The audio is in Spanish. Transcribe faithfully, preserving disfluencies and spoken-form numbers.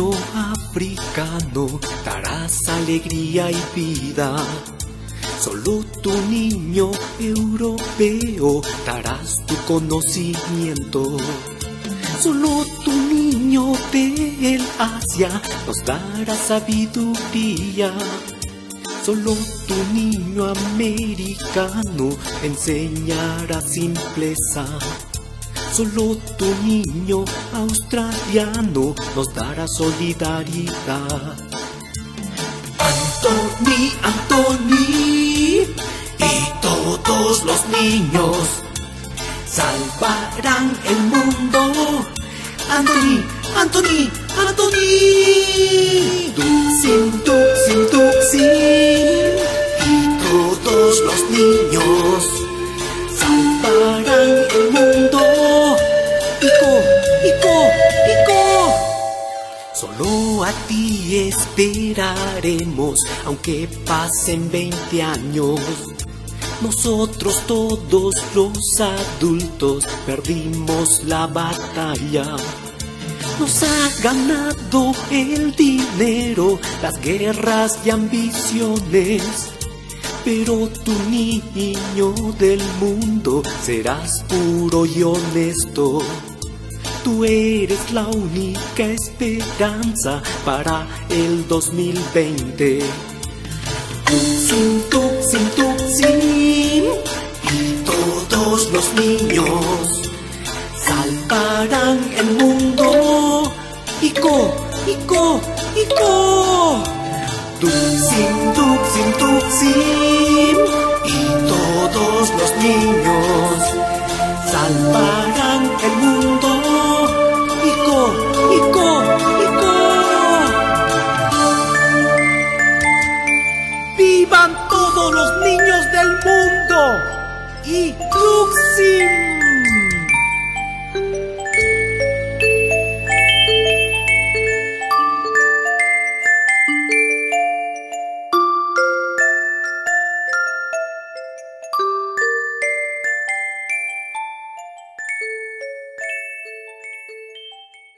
niño africano darás alegría y vida. Solo tu niño europeo darás tu conocimiento. Solo tu niño del Asia nos dará sabiduría. Solo tu niño americano enseñará simpleza. Solo tu niño australiano nos dará solidaridad. Anthony, Anthony y todos los niños salvarán el mundo. Anthony, Anthony, Anthony. Tuxin, Tuxin, Tuxin y todos los niños salvarán el mundo. Ico, Ico, Ico. Solo a ti esperaremos, aunque pasen veinte años. Nosotros todos los adultos perdimos la batalla. Nos ha ganado el dinero, las guerras y ambiciones. Pero tu niño del mundo serás puro y honesto. Tú eres la única esperanza para el dos mil veinte. Tuxin, Tuxin, Tuxin y todos los niños salvarán el mundo. Ico, Ico, Ico. Tuxin, Tuxin, Tuxin y todos los niños salvarán el mundo. Ico, Ico, Ico. ¡Vivan todos los niños del mundo! ¡Y Tuxin!